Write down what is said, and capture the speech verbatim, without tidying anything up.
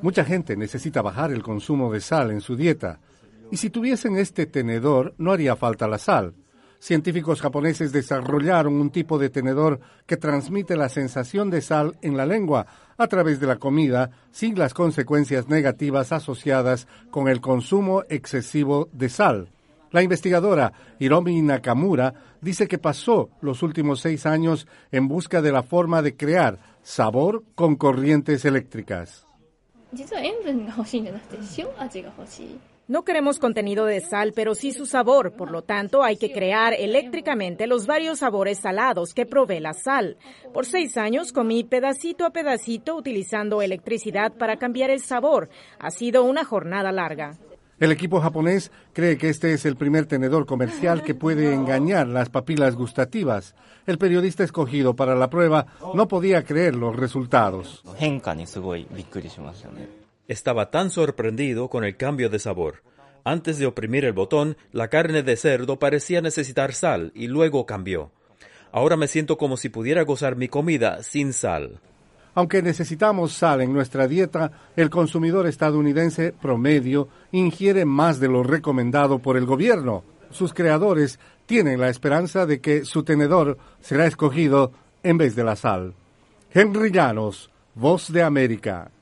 Mucha gente necesita bajar el consumo de sal en su dieta. Y si tuviesen este tenedor, no haría falta la sal. Científicos japoneses desarrollaron un tipo de tenedor que transmite la sensación de sal en la lengua a través de la comida, sin las consecuencias negativas asociadas con el consumo excesivo de sal. La investigadora Hiromi Nakamura dice que pasó los últimos seis años en busca de la forma de crear sabor con corrientes eléctricas. No queremos contenido de sal, pero sí su sabor. Por lo tanto, hay que crear eléctricamente los varios sabores salados que provee la sal. Por seis años comí pedacito a pedacito utilizando electricidad para cambiar el sabor. Ha sido una jornada larga. El equipo japonés cree que este es el primer tenedor comercial que puede engañar las papilas gustativas. El periodista escogido para la prueba no podía creer los resultados. Estaba tan sorprendido con el cambio de sabor. Antes de oprimir el botón, la carne de cerdo parecía necesitar sal y luego cambió. Ahora me siento como si pudiera gozar mi comida sin sal. Aunque necesitamos sal en nuestra dieta, el consumidor estadounidense promedio ingiere más de lo recomendado por el gobierno. Sus creadores tienen la esperanza de que su tenedor será escogido en vez de la sal. Henry Llanos, Voz de América.